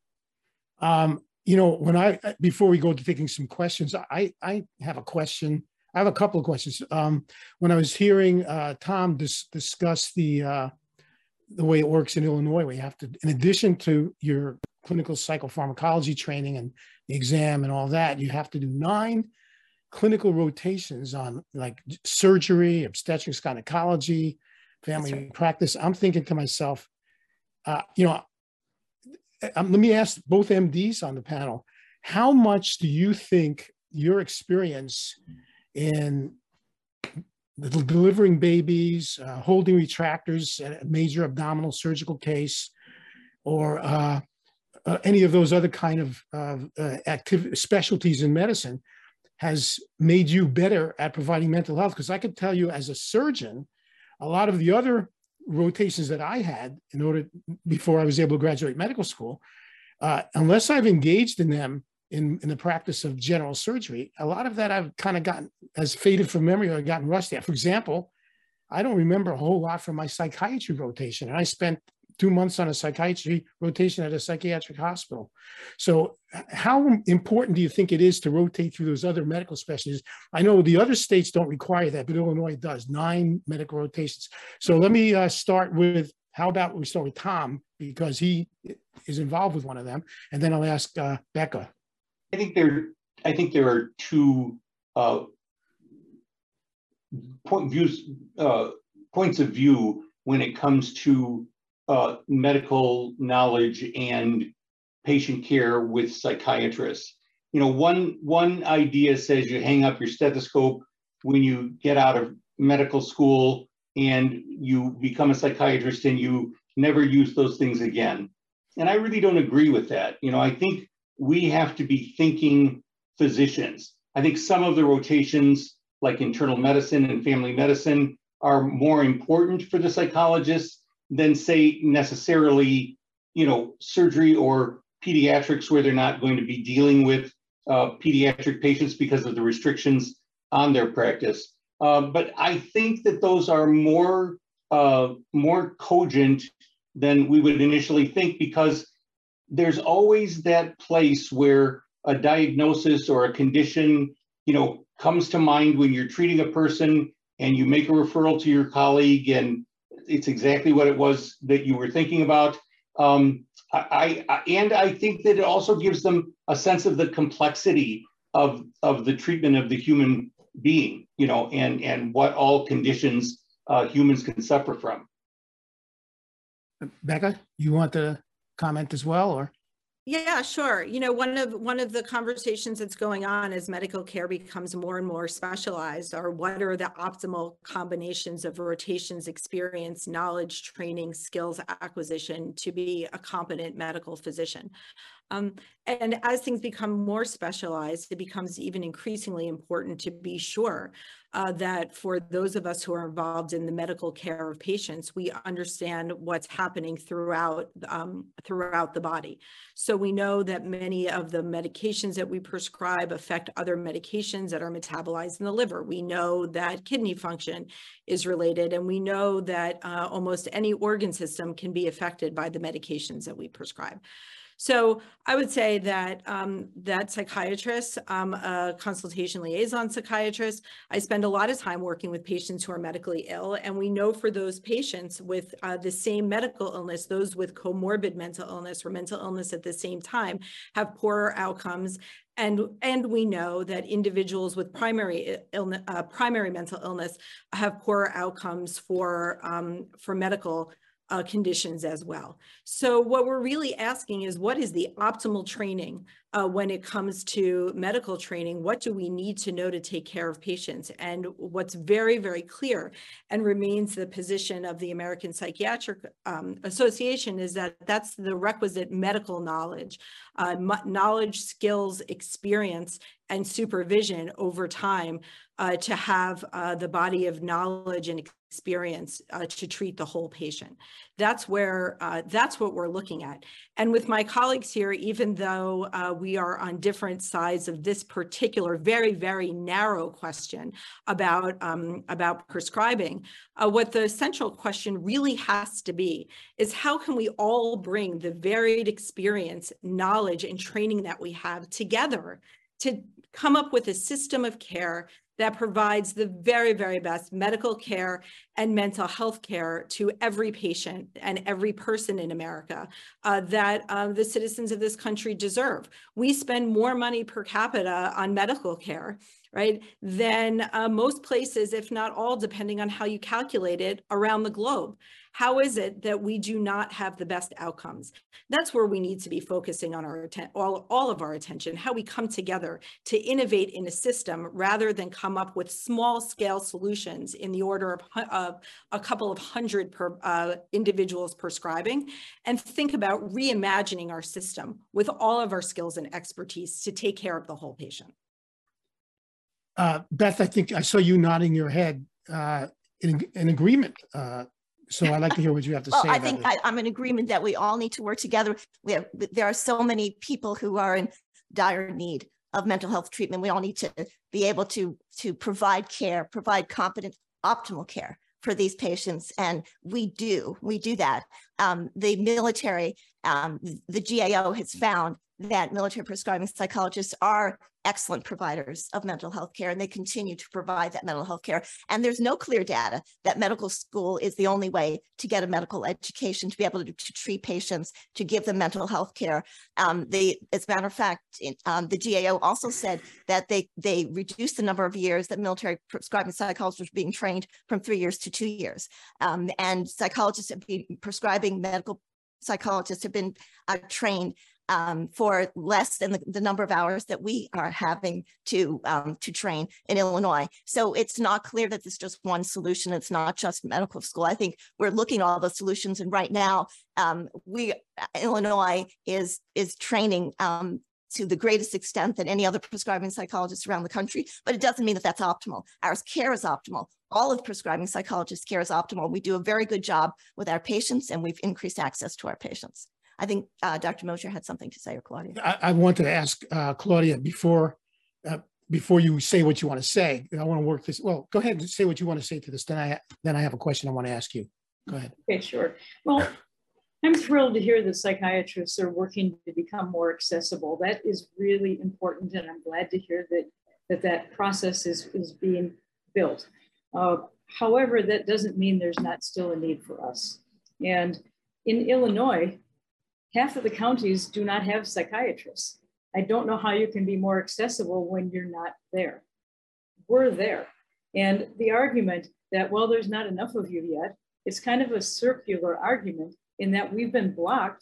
You know, before we go to taking some questions, I have a question. I have a couple of questions. When I was hearing Tom discuss the way it works in Illinois, we have to, in addition to your clinical psychopharmacology training and the exam and all that, you have to do 9 clinical rotations on like surgery, obstetrics, gynecology, family practice. I'm thinking to myself, you know, let me ask both MDs on the panel, how much do you think your experience in delivering babies, holding retractors at a major abdominal surgical case, or any of those other kind of specialties in medicine has made you better at providing mental health? Because I could tell you as a surgeon, a lot of the other rotations that I had before I was able to graduate medical school, unless I've engaged in them in the practice of general surgery, a lot of that I've kind of gotten as faded from memory or gotten rusty at. For example, I don't remember a whole lot from my psychiatry rotation, and I spent 2 months on a psychiatry rotation at a psychiatric hospital. So how important do you think it is to rotate through those other medical specialties? I know the other states don't require that, but Illinois does, 9 medical rotations. So let me start with, how about we start with Tom, because he is involved with one of them, and then I'll ask Becca. I think there are 2 points of view when it comes to medical knowledge and patient care with psychiatrists. You know, one idea says you hang up your stethoscope when you get out of medical school and you become a psychiatrist and you never use those things again. And I really don't agree with that. You know, I think we have to be thinking physicians. I think some of the rotations, like internal medicine and family medicine, are more important for the psychologists than, say, necessarily, you know, surgery or pediatrics, where they're not going to be dealing with pediatric patients because of the restrictions on their practice. But I think that those are more cogent than we would initially think, because there's always that place where a diagnosis or a condition, you know, comes to mind when you're treating a person and you make a referral to your colleague and it's exactly what it was that you were thinking about. I think that it also gives them a sense of the complexity of the treatment of the human being, you know, and what all conditions humans can suffer from. Becca, you want to comment as well, or? Yeah, sure. You know, one of the conversations that's going on as medical care becomes more and more specialized are what are the optimal combinations of rotations, experience, knowledge, training, skills acquisition to be a competent medical physician. And as things become more specialized, it becomes even increasingly important to be sure that for those of us who are involved in the medical care of patients, we understand what's happening throughout the body. So we know that many of the medications that we prescribe affect other medications that are metabolized in the liver. We know that kidney function is related, and we know that almost any organ system can be affected by the medications that we prescribe. So I would say that that psychiatrists, a consultation liaison psychiatrist, I spend a lot of time working with patients who are medically ill, and we know for those patients with the same medical illness, those with comorbid mental illness or mental illness at the same time have poorer outcomes. And we know that individuals with primary mental illness have poorer outcomes for medical conditions as well. So what we're really asking is, what is the optimal training when it comes to medical training? What do we need to know to take care of patients? And what's very, very clear and remains the position of the American Psychiatric Association is that that's the requisite medical knowledge, knowledge, skills, experience, and supervision over time to have the body of knowledge and experience to treat the whole patient. That's what we're looking at. And with my colleagues here, even though we are on different sides of this particular very, very narrow question about prescribing, what the central question really has to be is, how can we all bring the varied experience, knowledge, and training that we have together to come up with a system of care that provides the very, very best medical care and mental health care to every patient and every person in America that the citizens of this country deserve. We spend more money per capita on medical care, right, than most places, if not all, depending on how you calculate it, around the globe. How is it that we do not have the best outcomes? That's where we need to be focusing on all of our attention, how we come together to innovate in a system rather than come up with small scale solutions in the order of a couple of hundred per individuals prescribing, and think about reimagining our system with all of our skills and expertise to take care of the whole patient. Beth, I think I saw you nodding your head in agreement. So I'd like to hear what you have to say. Well, I think I'm in agreement that we all need to work together. There are so many people who are in dire need of mental health treatment. We all need to be able to provide care, provide competent, optimal care for these patients. And we do that. The military, the GAO has found that military prescribing psychologists are excellent providers of mental health care, and they continue to provide that mental health care. And there's no clear data that medical school is the only way to get a medical education, to be able to treat patients, to give them mental health care. As a matter of fact, the GAO also said that they reduced the number of years that military prescribing psychologists were being trained from 3 years to 2 years. And psychologists have been prescribing, medical psychologists have been trained for less than the number of hours that we are having to train in Illinois. So it's not clear that there's just one solution. It's not just medical school. I think we're looking at all the solutions, and right now, Illinois is training to the greatest extent than any other prescribing psychologist around the country, but it doesn't mean that that's optimal. Our care is optimal. All of prescribing psychologists' care is optimal. We do a very good job with our patients, and we've increased access to our patients. I think Dr. Mosher had something to say, or Claudia. I want to ask Claudia before you say what you want to say. I want to work this. Well, go ahead and say what you want to say to this. Then I have a question I want to ask you. Go ahead. Okay, sure. Well, I'm thrilled to hear that psychiatrists are working to become more accessible. That is really important, and I'm glad to hear that process is being built. However, that doesn't mean there's not still a need for us. And in Illinois, half of the counties do not have psychiatrists. I don't know how you can be more accessible when you're not there. We're there. And the argument that, well, there's not enough of you yet, it's kind of a circular argument in that we've been blocked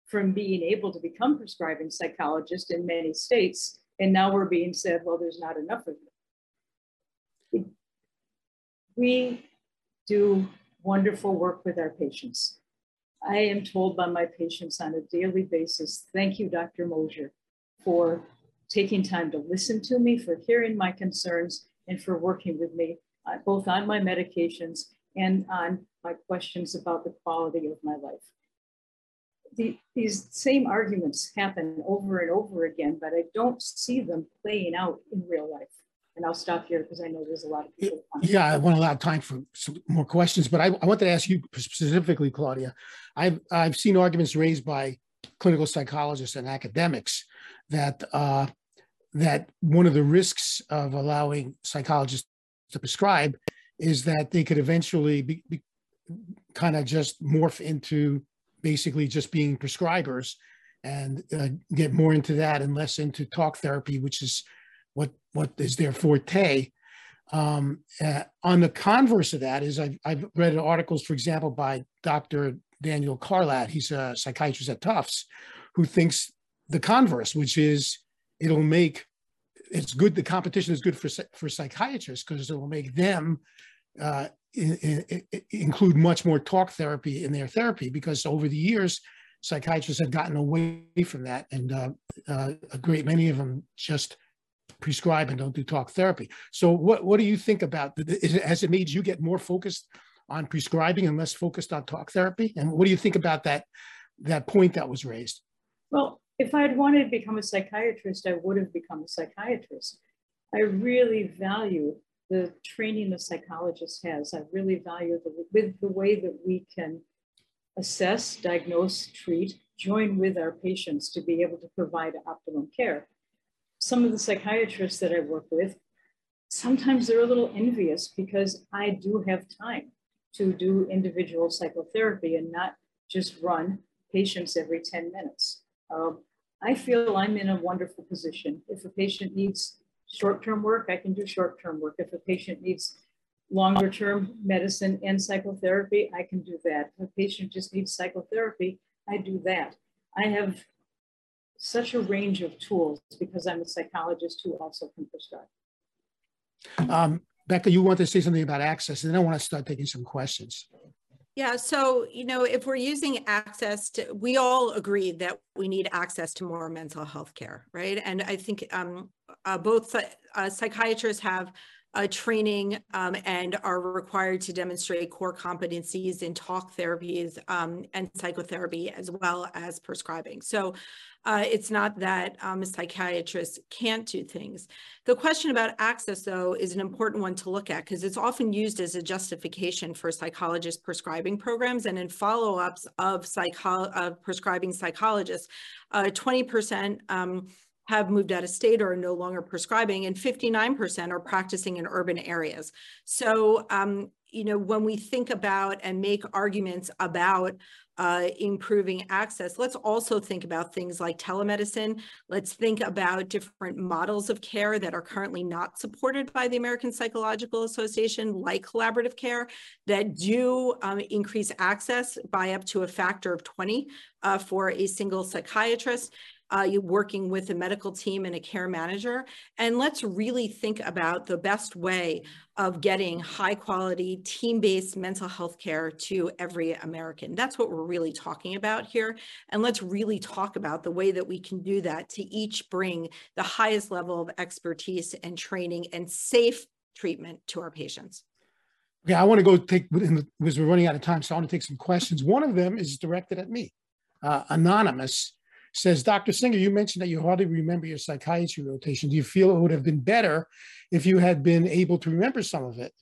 from being able to become prescribing psychologists in many states. And now we're being said, well, there's not enough of them. We do wonderful work with our patients. I am told by my patients on a daily basis, thank you, Dr. Mosier, for taking time to listen to me, for hearing my concerns, and for working with me, both on my medications and on my questions about the quality of my life. These same arguments happen over and over again, but I don't see them playing out in real life. And I'll stop here because I know there's a lot of people. Yeah, I want to allow time for some more questions, but I wanted to ask you specifically, Claudia. I've seen arguments raised by clinical psychologists and academics that that one of the risks of allowing psychologists to prescribe is that they could eventually be kind of just morph into basically just being prescribers and get more into that and less into talk therapy, which is what is their forte. On the converse of that is I've read articles, for example, by Dr. Daniel Carlat, he's a psychiatrist at Tufts, who thinks the converse, which is it's good, the competition is good for psychiatrists because it will make them include much more talk therapy in their therapy, because over the years, psychiatrists have gotten away from that, and a great many of them just prescribe and don't do talk therapy. So what do you think about, has it made you get more focused on prescribing and less focused on talk therapy? And what do you think about that point that was raised? Well, if I had wanted to become a psychiatrist, I would have become a psychiatrist. I really value the training the psychologist has. I really value the way that we can assess, diagnose, treat, join with our patients to be able to provide optimum care. Some of the psychiatrists that I work with, sometimes they're a little envious because I do have time to do individual psychotherapy and not just run patients every 10 minutes. I feel I'm in a wonderful position. If a patient needs short-term work, I can do short-term work. If a patient needs longer-term medicine and psychotherapy, I can do that. If a patient just needs psychotherapy, I do that. I have such a range of tools because I'm a psychologist who also can prescribe. Becca, you want to say something about access, and then I want to start taking some questions. Yeah, so, if we're using access to, we all agree that we need access to more mental health care, right? And I think both psychiatrists have training and are required to demonstrate core competencies in talk therapies and psychotherapy, as well as prescribing. So it's not that a psychiatrist can't do things. The question about access, though, is an important one to look at because it's often used as a justification for psychologist prescribing programs. And in follow-ups of prescribing psychologists, 20% have moved out of state or are no longer prescribing, and 59% are practicing in urban areas. So, when we think about and make arguments about improving access, let's also think about things like telemedicine. Let's think about different models of care that are currently not supported by the American Psychological Association, like collaborative care, that do increase access by up to a factor of 20 for a single psychiatrist. You're working with a medical team and a care manager. And let's really think about the best way of getting high quality team-based mental health care to every American. That's what we're really talking about here. And let's really talk about the way that we can do that to each bring the highest level of expertise and training and safe treatment to our patients. Okay, I want to go because we're running out of time, so I want to take some questions. One of them is directed at me. Anonymous says, Dr. Singer, you mentioned that you hardly remember your psychiatry rotation. Do you feel it would have been better if you had been able to remember some of it?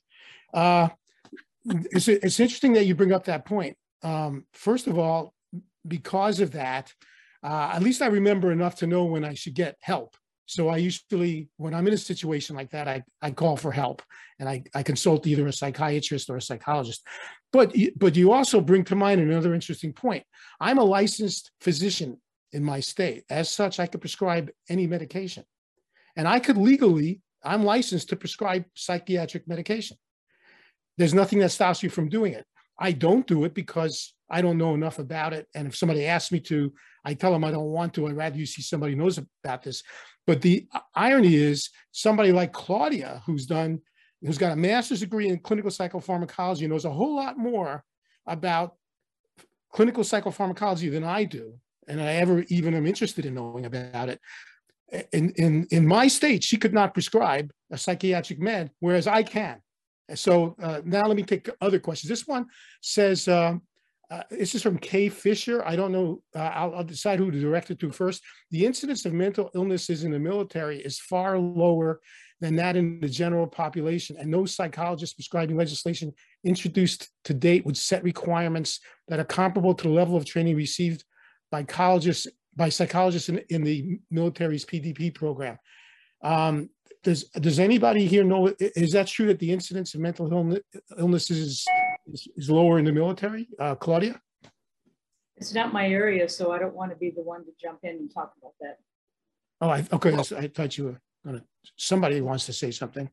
It's interesting that you bring up that point. First of all, because of that, at least I remember enough to know when I should get help. So I usually, when I'm in a situation like that, I call for help and I consult either a psychiatrist or a psychologist. But you also bring to mind another interesting point. I'm a licensed physician in my state. As such, I could prescribe any medication. And I could legally, I'm licensed to prescribe psychiatric medication. There's nothing that stops you from doing it. I don't do it because I don't know enough about it. And if somebody asks me to, I tell them I don't want to. I'd rather you see somebody who knows about this. But the irony is somebody like Claudia, who's got a master's degree in clinical psychopharmacology, knows a whole lot more about clinical psychopharmacology than I do. And I ever even am interested in knowing about it. In my state, she could not prescribe a psychiatric med, whereas I can. So now let me take other questions. This one says, this is from Kay Fisher. I don't know, I'll decide who to direct it to first. The incidence of mental illnesses in the military is far lower than that in the general population, and no psychologist prescribing legislation introduced to date would set requirements that are comparable to the level of training received by psychologists in the military's PDP program. Does anybody here know, is that true that the incidence of mental illnesses is lower in the military? Claudia? It's not my area, so I don't want to be the one to jump in and talk about that. Oh, okay. I thought you were gonna, somebody wants to say something.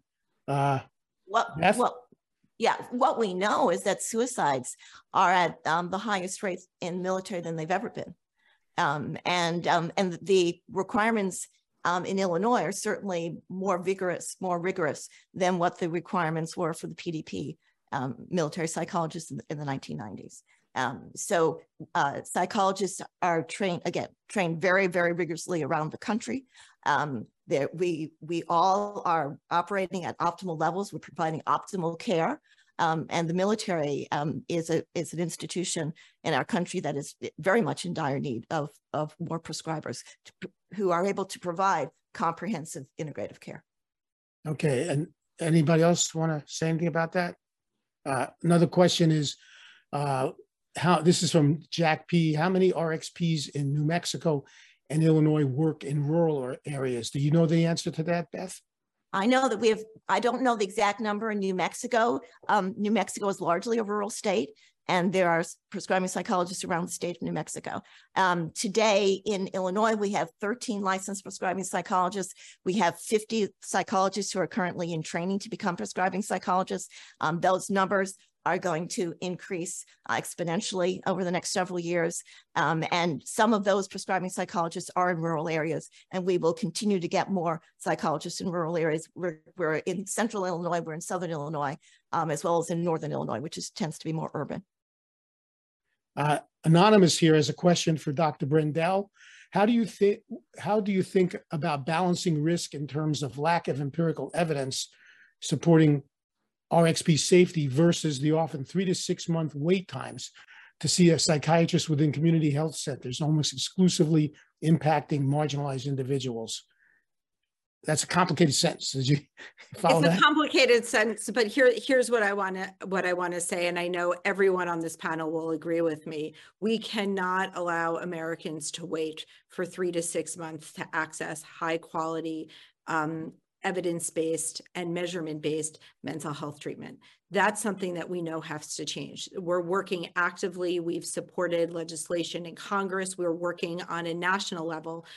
Yeah, what we know is that suicides are at the highest rates in military than they've ever been. And the requirements in Illinois are certainly more rigorous than what the requirements were for the PDP military psychologists in the 1990s. So psychologists are trained very, very rigorously around the country. We all are operating at optimal levels. We're providing optimal care. And the military is an institution in our country that is very much in dire need of more prescribers who are able to provide comprehensive integrative care. Okay, and anybody else want to say anything about that? Another question is, this is from Jack P. How many RXPs in New Mexico and Illinois work in rural areas? Do you know the answer to that, Beth? I know that I don't know the exact number in New Mexico. New Mexico is largely a rural state, and there are prescribing psychologists around the state of New Mexico. Today in Illinois, we have 13 licensed prescribing psychologists. We have 50 psychologists who are currently in training to become prescribing psychologists. Those numbers are going to increase exponentially over the next several years. And some of those prescribing psychologists are in rural areas, and we will continue to get more psychologists in rural areas. We're in central Illinois, we're in southern Illinois, as well as in northern Illinois, which tends to be more urban. Anonymous here has a question for Dr. Brendel. How do you think about balancing risk in terms of lack of empirical evidence supporting RXP safety versus the often 3 to 6 month wait times to see a psychiatrist within community health centers, almost exclusively impacting marginalized individuals? That's a complicated sentence. Did you follow that? It's a complicated sentence, but here's what I want to say, and I know everyone on this panel will agree with me. We cannot allow Americans to wait for 3 to 6 months to access high quality, evidence-based and measurement-based mental health treatment. That's something that we know has to change. We're working actively. We've supported legislation in Congress. We're working on a national level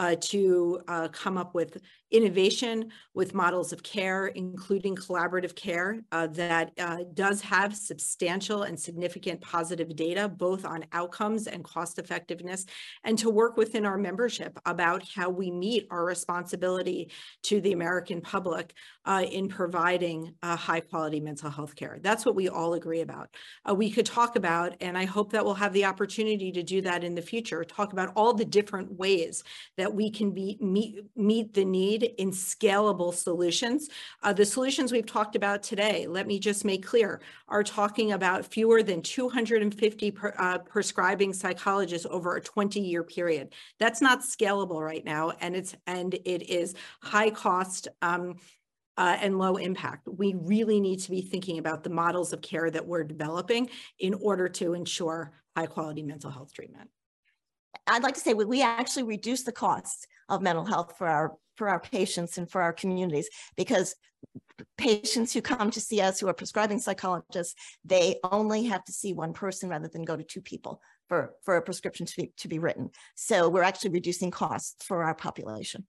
to come up with innovation with models of care, including collaborative care that does have substantial and significant positive data, both on outcomes and cost effectiveness, and to work within our membership about how we meet our responsibility to the American public in providing high quality mental health care. That's what we all agree about. We could talk about, and I hope that we'll have the opportunity to do that in the future, talk about all the different ways that we can meet the need in scalable solutions. The solutions we've talked about today, let me just make clear, are talking about fewer than 250 prescribing psychologists over a 20-year period. That's not scalable right now, and it is high cost and low impact. We really need to be thinking about the models of care that we're developing in order to ensure high quality mental health treatment. I'd like to say we actually reduce the costs of mental health for our patients and for our communities, because patients who come to see us who are prescribing psychologists, they only have to see one person rather than go to 2 people for a prescription to be written. So we're actually reducing costs for our population.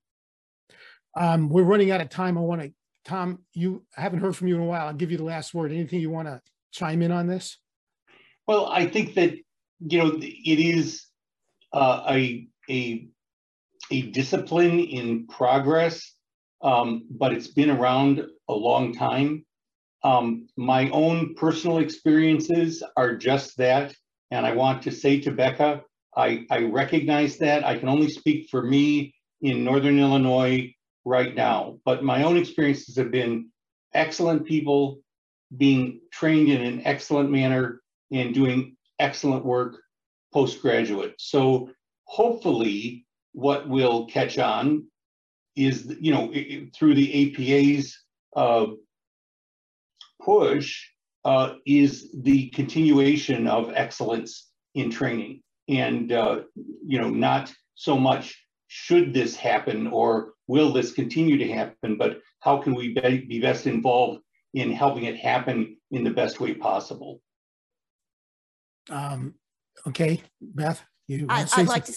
We're running out of time. Tom, I haven't heard from you in a while. I'll give you the last word. Anything you want to chime in on this? Well, I think that, it is a discipline in progress, but it's been around a long time. My own personal experiences are just that. And I want to say to Becca, I recognize that. I can only speak for me in Northern Illinois right now, but my own experiences have been excellent people being trained in an excellent manner and doing excellent work postgraduate. So hopefully what will catch on is, through the APA's push, is the continuation of excellence in training. And, not so much should this happen or will this continue to happen, but how can we be best involved in helping it happen in the best way possible? Okay, Beth, I'd like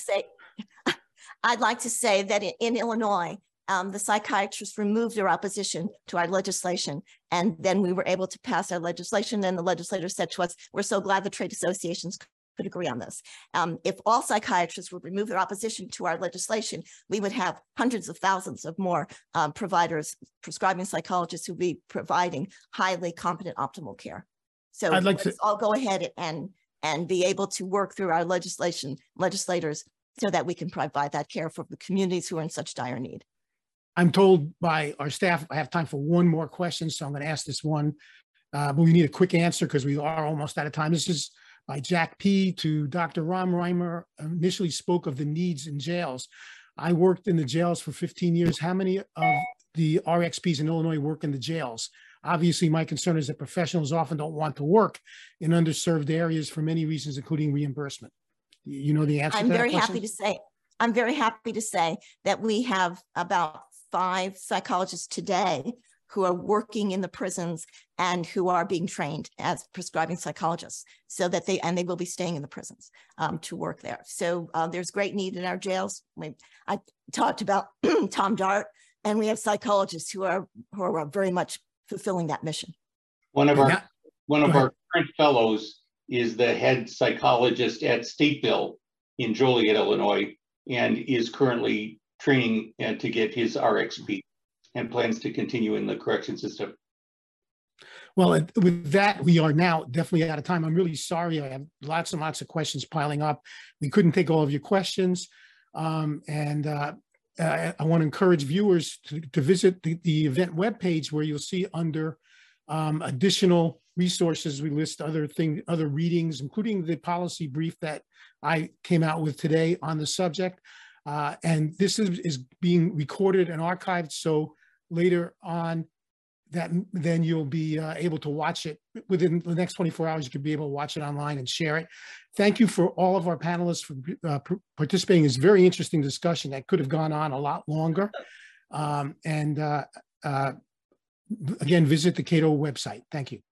to say that in Illinois, the psychiatrists removed their opposition to our legislation, and then we were able to pass our legislation. And the legislator said to us, "We're so glad the trade associations could agree on this." If all psychiatrists would remove their opposition to our legislation, we would have hundreds of thousands of more providers, prescribing psychologists who would be providing highly competent optimal care. So let's all go ahead and be able to work through our legislators so that we can provide that care for the communities who are in such dire need. I'm told by our staff I have time for one more question, so I'm going to ask this one, but we need a quick answer because we are almost out of time. This is by Jack P. to Dr. Romreimer. Initially spoke of the needs in jails. I worked in the jails for 15 years. How many of the RXPs in Illinois work in the jails? Obviously, my concern is that professionals often don't want to work in underserved areas for many reasons, including reimbursement. You know the answer to that question? I'm very happy to say that we have about 5 psychologists today who are working in the prisons and who are being trained as prescribing psychologists, so that they will be staying in the prisons to work there. So there's great need in our jails. I talked about Tom Dart, and we have psychologists who are very much fulfilling that mission. One of our current fellows is the head psychologist at Stateville in Joliet, Illinois, and is currently training to get his RXP and plans to continue in the correction system. Well, with that, we are now definitely out of time. I'm really sorry. I have lots and lots of questions piling up. We couldn't take all of your questions. I want to encourage viewers to visit the event webpage, where you'll see under additional resources, we list other readings, including the policy brief that I came out with today on the subject. And this is being recorded and archived, so later on then you'll be able to watch it within the next 24 hours. You could be able to watch it online and share it. Thank you for all of our panelists for participating in this very interesting discussion that could have gone on a lot longer. Again, visit the Cato website. Thank you.